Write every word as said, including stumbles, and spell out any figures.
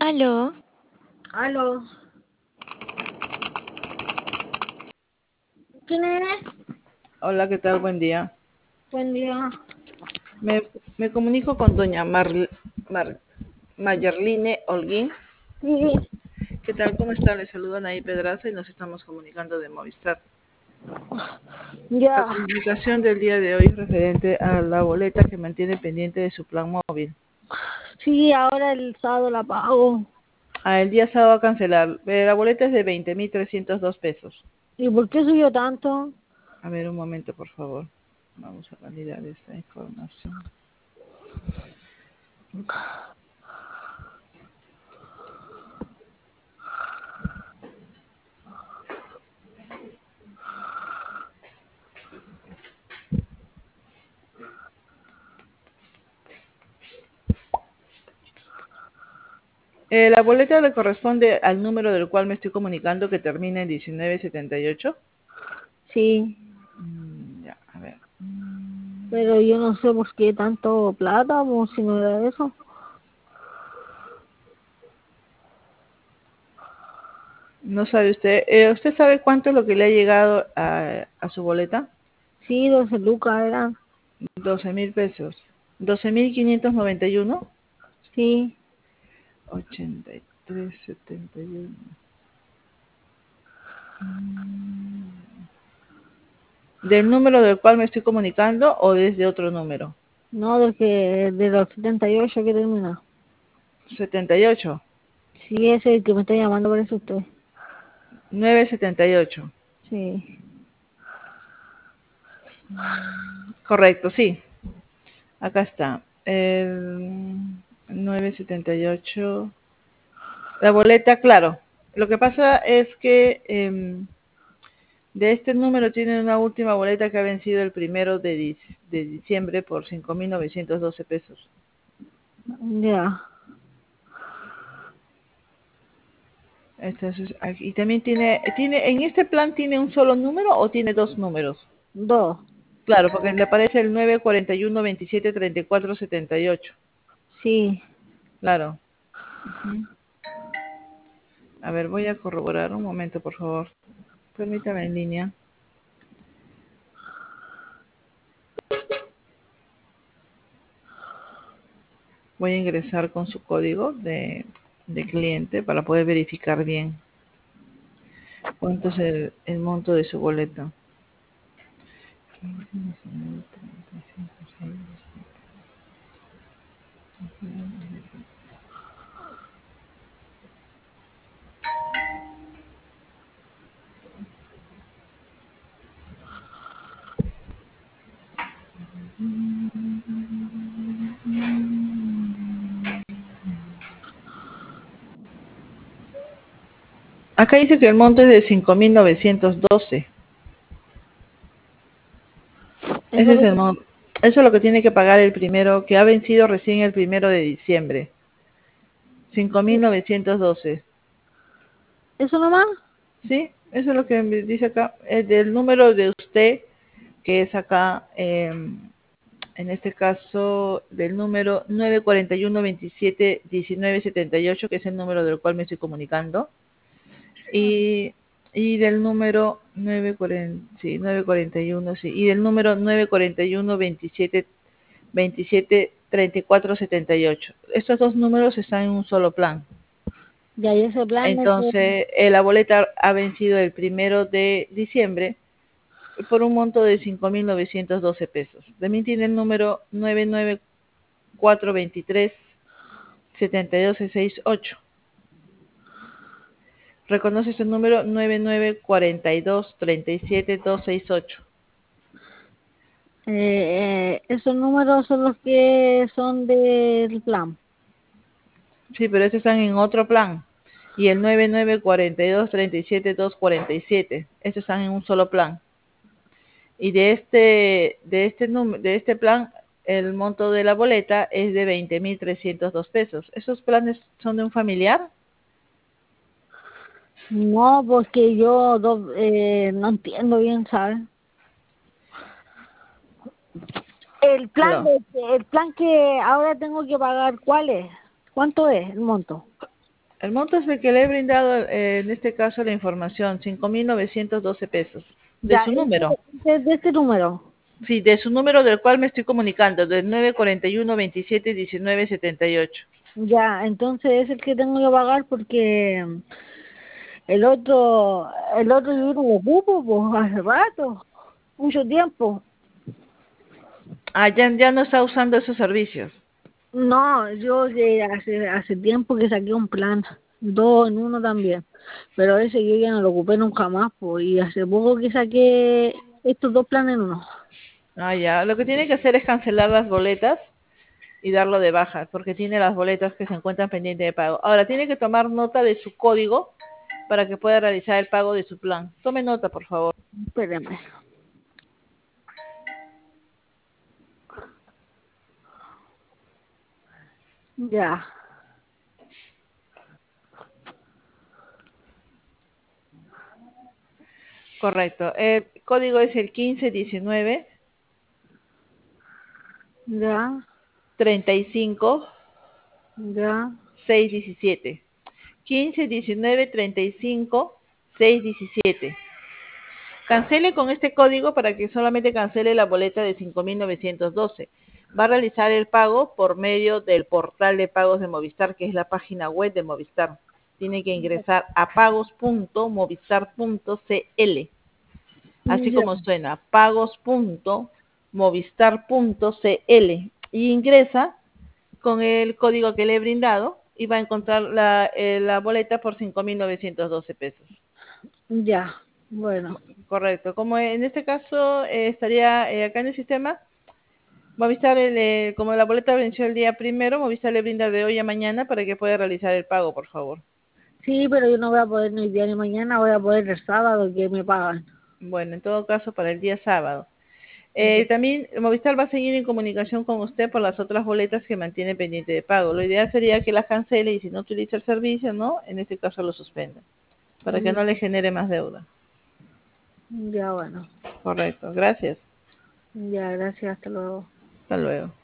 Aló. Aló. ¿Quién eres? Hola, ¿qué tal? Buen día. Buen día. Me, me comunico con doña Mar, Mar, Mayerline Holguín. Sí. ¿Qué tal? ¿Cómo está? Le saludan ahí Pedraza y nos estamos comunicando de Movistar. La Ya. comunicación del día de hoy es referente a la boleta que mantiene pendiente de su plan móvil. Sí, ahora el sábado la pago. Ah, el día sábado a cancelar. Eh, La boleta es de veinte mil trescientos dos pesos. ¿Y por qué subió tanto? A ver, un momento, por favor. Vamos a validar esta información. Eh, la boleta le corresponde al número del cual me estoy comunicando que termina en diecinueve setenta y ocho. Sí. Mm, ya, a ver. Pero yo no sé por qué tanto plata, pues si no era eso. No sabe usted. Eh, ¿Usted sabe cuánto es lo que le ha llegado a, a su boleta? Sí, doce lucas eran. Doce mil pesos. Doce mil quinientos noventa y uno. Sí. Ochenta y tres setenta y uno. Mm. ¿Del número del cual me estoy comunicando o desde otro número? No, del que, de los setenta y ocho que termina. Setenta y ocho. Sí, ese es el que me está llamando por eso usted. Nueve setenta y ocho. Sí. Correcto, sí. Acá está. El nueve setenta y ocho. La boleta, claro. Lo que pasa es que eh, de este número tiene una última boleta que ha vencido el primero de, dic- de diciembre por cinco mil novecientos doce pesos. Ya. Entonces, aquí- y también tiene, tiene, en este plan tiene un solo número o tiene dos números. Dos. Claro, porque le aparece el nueve cuarenta y uno veintisiete treinta y cuatro setenta y ocho. Sí. Claro. Ujú. A ver, voy a corroborar un momento, por favor. Permítame en línea. Voy a ingresar con su código de, de cliente para poder verificar bien cuánto es el, el monto de su boleto. Acá dice que el monto es de cinco mil novecientos doce. Eso Ese es lo el monto. Eso es lo que tiene que pagar el primero, que ha vencido recién el primero de diciembre. cinco mil novecientos doce. ¿Eso nomás? ¿Sí? Eso es lo que me dice acá. Es del número de usted, que es acá, eh, en este caso, del número nueve cuarenta y uno veintisiete diecinueve setenta y ocho, que es el número del cual me estoy comunicando. Y, y del número nueve cuarenta, sí, nueve cuarenta y uno, sí, y del número nueve cuarenta y uno veintisiete veintisiete treinta y cuatro setenta y ocho. Estos dos números están en un solo plan. Ya, y ese plan es de... Entonces, eh, la boleta ha vencido el primero de diciembre por un monto de cinco mil novecientos doce pesos. También tiene el número nueve nueve cuatro veintitrés setenta y dos sesenta y ocho. Reconoce su número nueve nueve cuarenta y dos treinta y siete doscientos sesenta y ocho. Eh, eh, esos números son los que son del plan. Sí, pero estos están en otro plan. Y el nueve nueve cuarenta y dos treinta y siete doscientos cuarenta y siete. Estos están en un solo plan. Y de este, de este número, de este plan, el monto de la boleta es de veinte mil trescientos dos pesos. ¿Esos planes son de un familiar? No, porque yo do- eh, no entiendo bien, ¿sabes? El plan Aló. de, el plan que ahora tengo que pagar, ¿cuál es? ¿Cuánto es el monto? El monto es el que le he brindado, eh, en este caso, la información, cinco mil novecientos doce pesos, de Ya, su este, número. de, de este número. Sí, de su número del cual me estoy comunicando, del nueve cuarenta y uno veintisiete diecinueve setenta y ocho. Ya, entonces es el que tengo que pagar porque el otro, el otro yo no lo ocupo, pues hace rato, mucho tiempo. Ah, ya, ya no está usando esos servicios. No, yo que hace, hace tiempo que saqué un plan, dos en uno también, pero ese yo ya no lo ocupé nunca más, pues, y hace poco que saqué estos dos planes en uno. Ah, ya. Lo que tiene que hacer es cancelar las boletas y darlo de baja, porque tiene las boletas que se encuentran pendientes de pago. Ahora, tiene que tomar nota de su código para que pueda realizar el pago de su plan. Tome nota, por favor. Espérame. Ya, Correcto. El código es el quince diecinueve ya, treinta y cinco ya, seiscientos diecisiete. quince diecinueve treinta y cinco seiscientos diecisiete. Cancele con este código para que solamente cancele la boleta de cinco mil novecientos doce. Va a realizar el pago por medio del portal de pagos de Movistar, que es la página web de Movistar. Tiene que ingresar a pagos punto movistar punto c l, así ya, como suena, pagos punto movistar punto c l, y ingresa con el código que le he brindado y va a encontrar la, eh, la boleta por cinco mil novecientos doce pesos. ya, bueno, Correcto. Como en este caso eh, estaría eh, acá en el sistema, Movistar, el, eh, como la boleta venció el día primero, Movistar le brinda de hoy a mañana para que pueda realizar el pago, por favor. sí, pero yo no voy a poder ni el día ni mañana, voy a poder el sábado que me pagan. Bueno, en todo caso, para el día sábado. Eh, también Movistar va a seguir en comunicación con usted por las otras boletas que mantiene pendiente de pago. Lo ideal sería que las cancele y si no utiliza el servicio, ¿no? En este caso lo suspenda, para que no le genere más deuda. Ya, bueno, Correcto. Gracias. ya, gracias, hasta luego. Hasta luego.